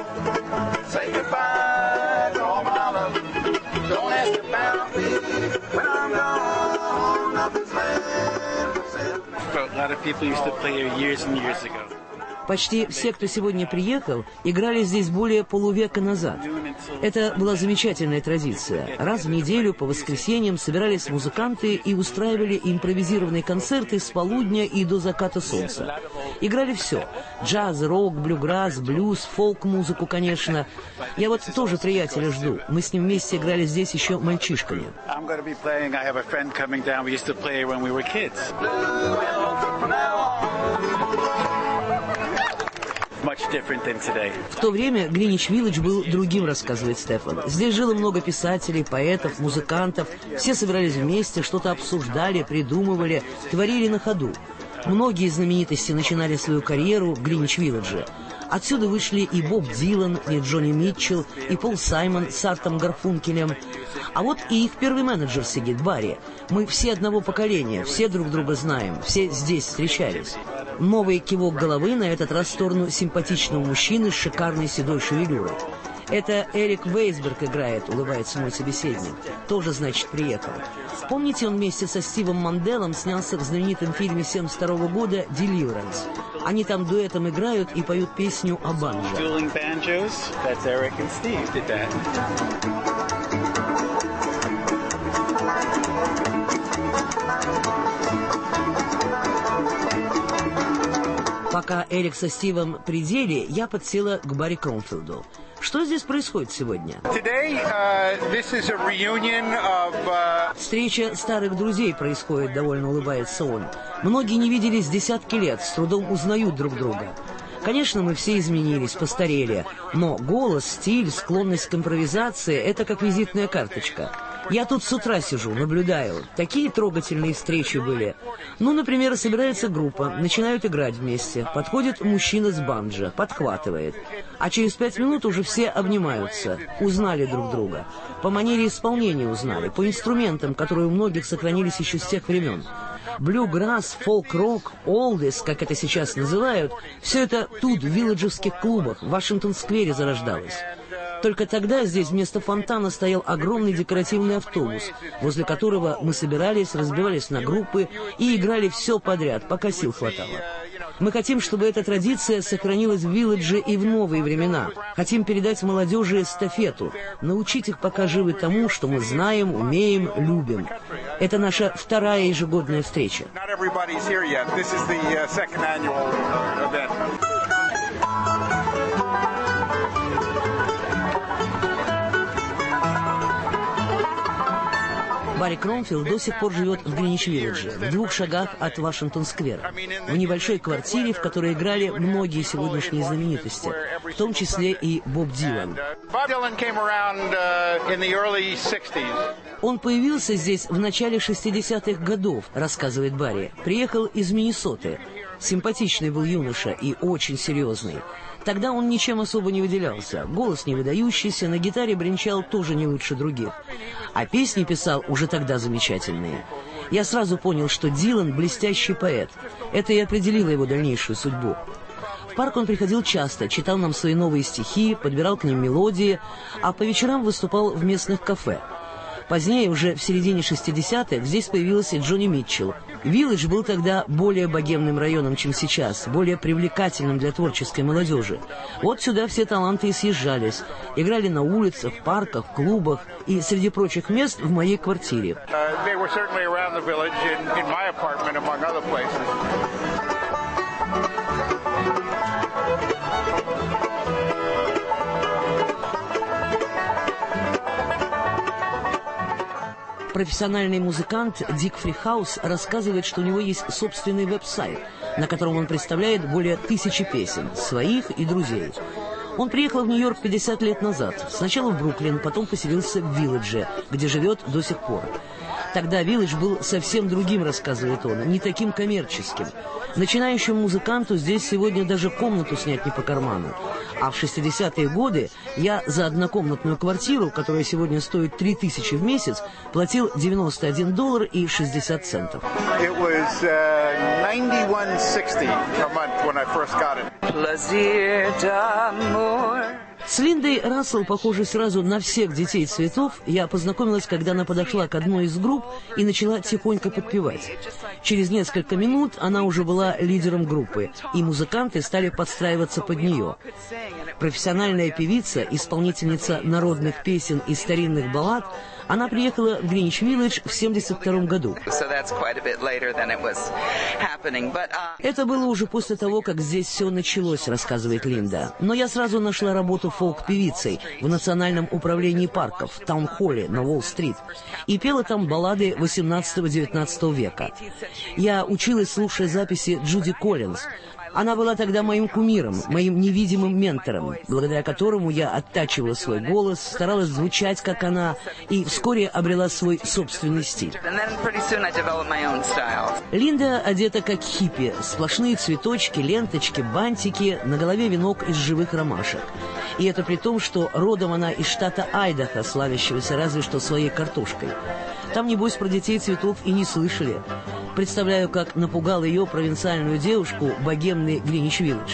Почти все, кто сегодня приехал, играли здесь более полувека назад. Это была замечательная традиция. Раз в неделю по воскресеньям собирались музыканты и устраивали импровизированные концерты с полудня и до заката солнца. Играли все. Джаз, рок, блюграсс, блюз, фолк-музыку, конечно. Я вот тоже приятеля жду. Мы с ним вместе играли здесь еще мальчишками. В то время Гринвич-Виллидж был другим, рассказывает Стефан. Здесь жило много писателей, поэтов, музыкантов. Все собирались вместе, что-то обсуждали, придумывали, творили на ходу. Многие знаменитости начинали свою карьеру в Гринвич-Виллидже. Отсюда вышли и Боб Дилан, и Джонни Митчелл, и Пол Саймон с Артом Гарфункелем. А вот и их первый менеджер Сигит Барри. Мы все одного поколения, все друг друга знаем, все здесь встречались. Новый кивок головы, на этот раз в сторону симпатичного мужчины с шикарной седой шевелюрой. «Это Эрик Вейсберг играет», — улыбается мой собеседник. «Тоже, значит, приехал». Помните, он вместе со Стивом Манделом снялся в знаменитом фильме семьдесят второго года «Deliverance». Они там дуэтом играют и поют песню о банджо. Пока Эрик со Стивом при деле, я подсела к Барри Кромфилду. Что здесь происходит сегодня? Today, uh, this is a reunion of, uh... Встреча старых друзей происходит, довольно улыбается он. Многие не виделись десятки лет, с трудом узнают друг друга. Конечно, мы все изменились, постарели, но голос, стиль, склонность к импровизации – это как визитная карточка. Я тут с утра сижу, наблюдаю. Такие трогательные встречи были. Ну, например, собирается группа, начинают играть вместе. Подходит мужчина с банджо, подхватывает. А через пять минут уже все обнимаются. Узнали друг друга. По манере исполнения узнали, по инструментам, которые у многих сохранились еще с тех времен. Блюграсс, фолк-рок, олдис, как это сейчас называют, все это тут, в вилледжевских клубах, в Вашингтон-сквере зарождалось. Только тогда здесь вместо фонтана стоял огромный декоративный автобус, возле которого мы собирались, разбивались на группы и играли все подряд, пока сил хватало. Мы хотим, чтобы эта традиция сохранилась в вилледже и в новые времена. Хотим передать молодежи эстафету, научить их, пока живы, тому, что мы знаем, умеем, любим. Это наша вторая ежегодная встреча. Барри Кромфилд до сих пор живет в Гринвич-Виллидже, в двух шагах от Вашингтон-сквера, в небольшой квартире, в которой играли многие сегодняшние знаменитости, в том числе и Боб Дилан. Он появился здесь в начале шестидесятых годов, рассказывает Барри. Приехал из Миннесоты. Симпатичный был юноша и очень серьезный. Тогда он ничем особо не выделялся. Голос не выдающийся, на гитаре бренчал тоже не лучше других. А песни писал уже тогда замечательные. Я сразу понял, что Дилан – блестящий поэт. Это и определило его дальнейшую судьбу. В парк он приходил часто, читал нам свои новые стихи, подбирал к ним мелодии, а по вечерам выступал в местных кафе. Позднее, уже в середине шестидесятых, здесь появился Джонни Митчелл. Вилледж был тогда более богемным районом, чем сейчас, более привлекательным для творческой молодежи. Вот сюда все таланты и съезжались. Играли на улицах, в парках, в клубах и, среди прочих мест, в моей квартире. Профессиональный музыкант Дик Фрихаус рассказывает, что у него есть собственный веб-сайт, на котором он представляет более тысячи песен, своих и друзей. Он приехал в Нью-Йорк пятьдесят лет назад. Сначала в Бруклин, потом поселился в Вилледже, где живет до сих пор. Тогда Вилледж был совсем другим, рассказывает он, не таким коммерческим. Начинающему музыканту здесь сегодня даже комнату снять не по карману. А в шестидесятые годы я за однокомнатную квартиру, которая сегодня стоит три тысячи в месяц, платил девяносто один доллар и шестьдесят центов. С Линдой Рассел, похожей сразу на всех детей цветов, я познакомилась, когда она подошла к одной из групп и начала тихонько подпевать. Через несколько минут она уже была лидером группы, и музыканты стали подстраиваться под нее. Профессиональная певица, исполнительница народных песен и старинных баллад, она приехала в Гринвич-Виллидж в семьдесят втором году. Это было уже после того, как здесь все началось, рассказывает Линда. Но я сразу нашла работу фолк-певицей в Национальном управлении парков, в Таун-холле на Уолл-стрит, и пела там баллады восемнадцатого-девятнадцатого века. Я училась, слушая записи Джуди Коллинз. Она была тогда моим кумиром, моим невидимым ментором. тренировкам, благодаря которому я оттачивала свой голос, старалась звучать как она и вскоре обрела свой собственный стиль. Линда одета как хиппи, сплошные цветочки, ленточки, бантики, на голове венок из живых ромашек. И это при том, что родом она из штата Айдахо, славящегося разве что своей картошкой. Там, небось, про детей цветов и не слышали. Представляю, как напугал ее, провинциальную девушку, богемный Гринич-Виллидж.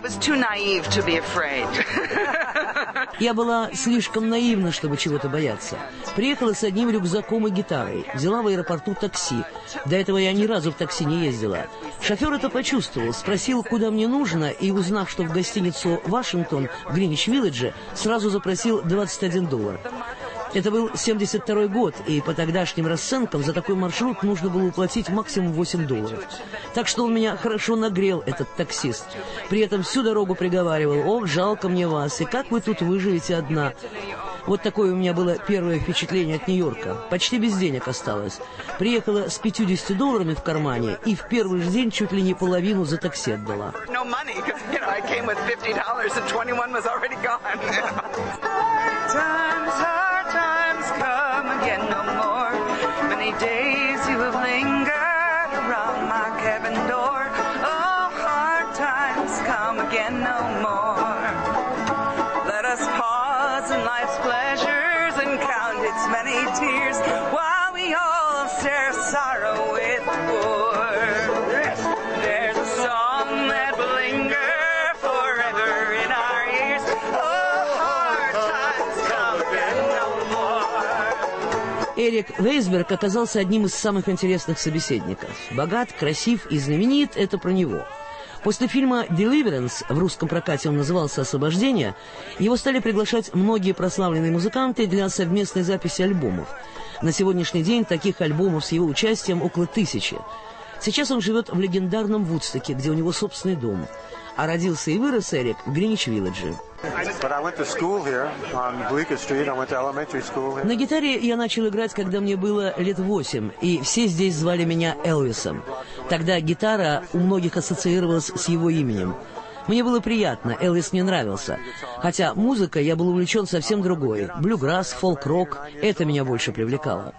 Я была слишком наивна, чтобы чего-то бояться. Приехала с одним рюкзаком и гитарой. Взяла в аэропорту такси. До этого я ни разу в такси не ездила. Шофер это почувствовал, спросил, куда мне нужно, и, узнав, что в гостиницу «Вашингтон» в Гринич-Виллидже, сразу запросил двадцать один доллар. Это был семьдесят второй год, и по тогдашним расценкам за такой маршрут нужно было уплатить максимум восемь долларов. Так что он меня хорошо нагрел, этот таксист. При этом всю дорогу приговаривал: «Ох, жалко мне вас, и как вы тут выживете одна?» Вот такое у меня было первое впечатление от Нью-Йорка. Почти без денег осталось. Приехала с пятьюдесятью долларами в кармане, и в первый же день чуть ли не половину за такси отдала. Times come again no more. Many days you have lingered around my cabin door. Oh, hard times come again no more. Let us pause in life's pleasures and count its many tears while we all share sorrow with poor. There's a song that will linger forever in our ears. Oh, hard times come again no more. Эрик Вейсберг оказался одним из самых интересных собеседников. Богат, красив и знаменит — это про него. После фильма «Deliverance», в русском прокате он назывался «Освобождение», его стали приглашать многие прославленные музыканты для совместной записи альбомов. На сегодняшний день таких альбомов с его участием около тысячи. Сейчас он живет в легендарном Вудстоке, где у него собственный дом. А родился и вырос Эрик в Гринич-Виллидже. На гитаре я начал играть, когда мне было лет восемь, и все здесь звали меня Элвисом. Тогда гитара у многих ассоциировалась с его именем. Мне было приятно, Элвис мне нравился. Хотя музыкой я был увлечен совсем другой. Блюграсс, фолк-рок — это меня больше привлекало.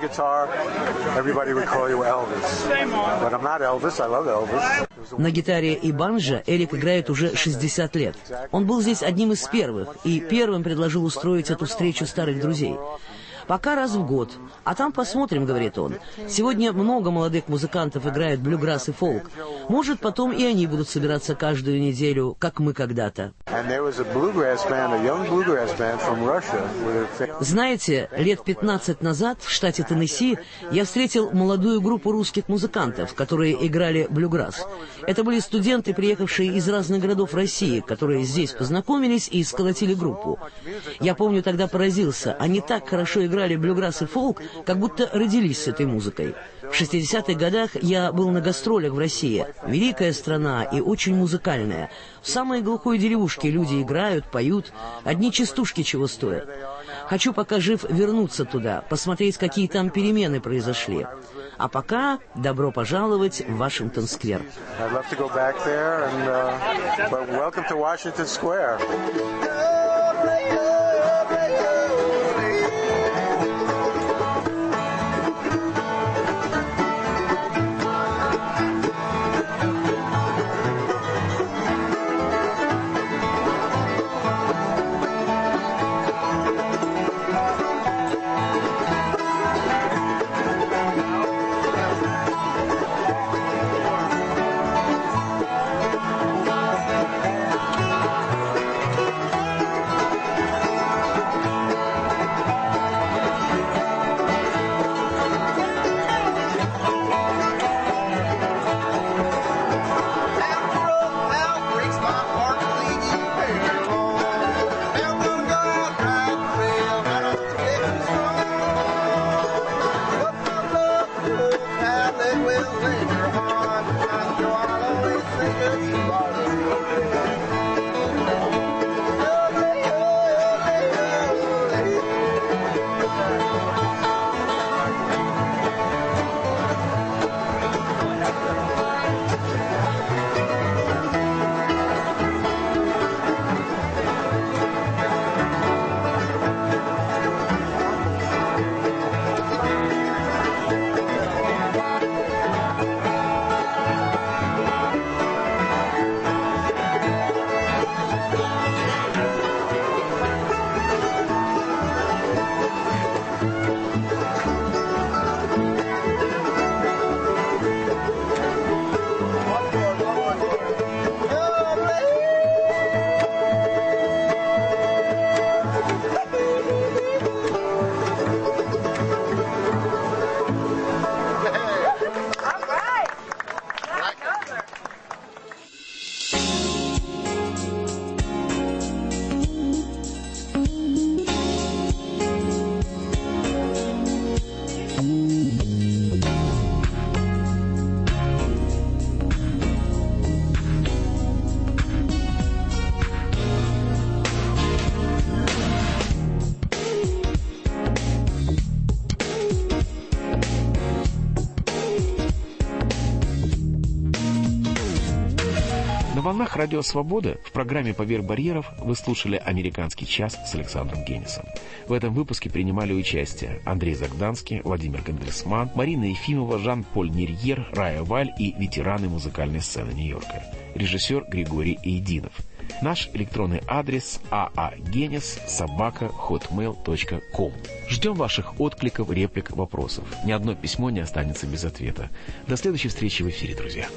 На гитаре и банджо Эрик играет уже шестьдесят лет. Он был здесь одним из первых, и первым предложил устроить эту встречу старых друзей. Пока раз в год. А там посмотрим, говорит он. Сегодня много молодых музыкантов играют блюграсс и фолк. Может, потом и они будут собираться каждую неделю, как мы когда-то. Знаете, лет пятнадцать назад в штате Теннесси я встретил молодую группу русских музыкантов, которые играли блюграсс. Это были студенты, приехавшие из разных городов России, которые здесь познакомились и сколотили группу. Я помню, тогда поразился. Они так хорошо играли играли блюграсс и фолк, как будто родились с этой музыкой. В шестидесятых годах я был на гастролях в России. Великая страна и очень музыкальная. В самой глухой деревушке люди играют, поют. Одни частушки чего стоят. Хочу, пока жив, вернуться туда, посмотреть, какие там перемены произошли. А пока добро пожаловать в Вашингтон-сквер. На волнах Радио Свобода в программе «Поверх барьеров» вы слушали «Американский час» с Александром Генисом. В этом выпуске принимали участие Андрей Загданский, Владимир Гандельсман, Марина Ефимова, Жан-Поль Нерьер, Рая Валь и ветераны музыкальной сцены Нью-Йорка. Режиссер Григорий Эйдинов. Наш электронный адрес aagenis собака хотмейл точка ком. Ждем ваших откликов, реплик, вопросов. Ни одно письмо не останется без ответа. До следующей встречи в эфире, друзья.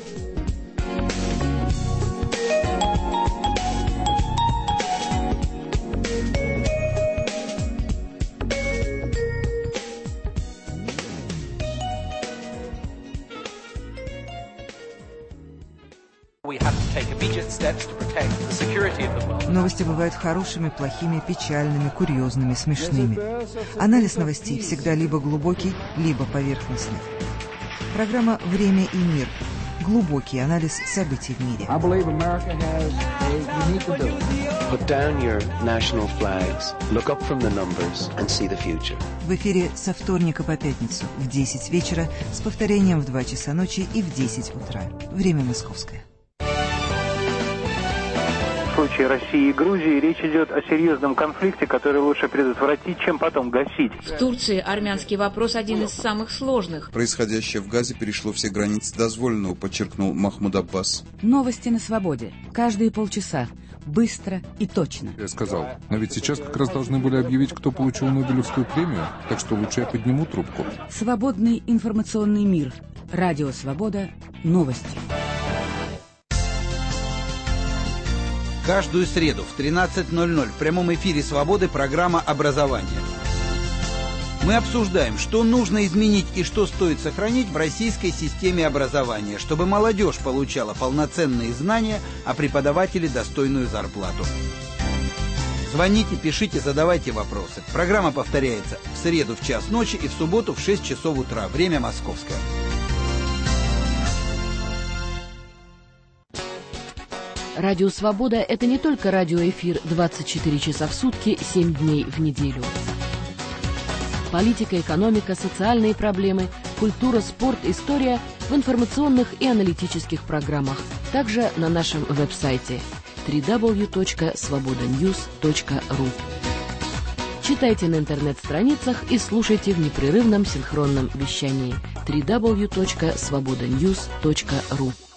Новости бывают хорошими, плохими, печальными, курьезными, смешными. Анализ новостей всегда либо глубокий, либо поверхностный. Программа «Время и мир». Глубокий анализ событий в мире. В эфире со вторника по пятницу в десять вечера с повторением в два часа ночи и в десять утра. Время московское. В случае России и Грузии речь идет о серьезном конфликте, который лучше предотвратить, чем потом гасить. В Турции армянский вопрос один из самых сложных. Происходящее в Газе перешло все границы дозволенного, подчеркнул Махмуд Аббас. Новости на свободе. Каждые полчаса. Быстро и точно. Я сказал, но ведь сейчас как раз должны были объявить, кто получил Нобелевскую премию, так что лучше я подниму трубку. Свободный информационный мир. Радио Свобода. Новости. Каждую среду в тринадцать ноль ноль в прямом эфире «Свободы» программа «Образование». Мы обсуждаем, что нужно изменить и что стоит сохранить в российской системе образования, чтобы молодежь получала полноценные знания, а преподаватели достойную зарплату. Звоните, пишите, задавайте вопросы. Программа повторяется в среду в час ночи и в субботу в шесть часов утра. Время московское. Радио «Свобода» — это не только радиоэфир двадцать четыре часа в сутки, семь дней в неделю. Политика, экономика, социальные проблемы, культура, спорт, история в информационных и аналитических программах. Также на нашем веб-сайте дабл ю дабл ю дабл ю точка свобода ньюс точка ру. Читайте на интернет-страницах и слушайте в непрерывном синхронном вещании дабл ю дабл ю дабл ю точка свобода ньюс точка ру.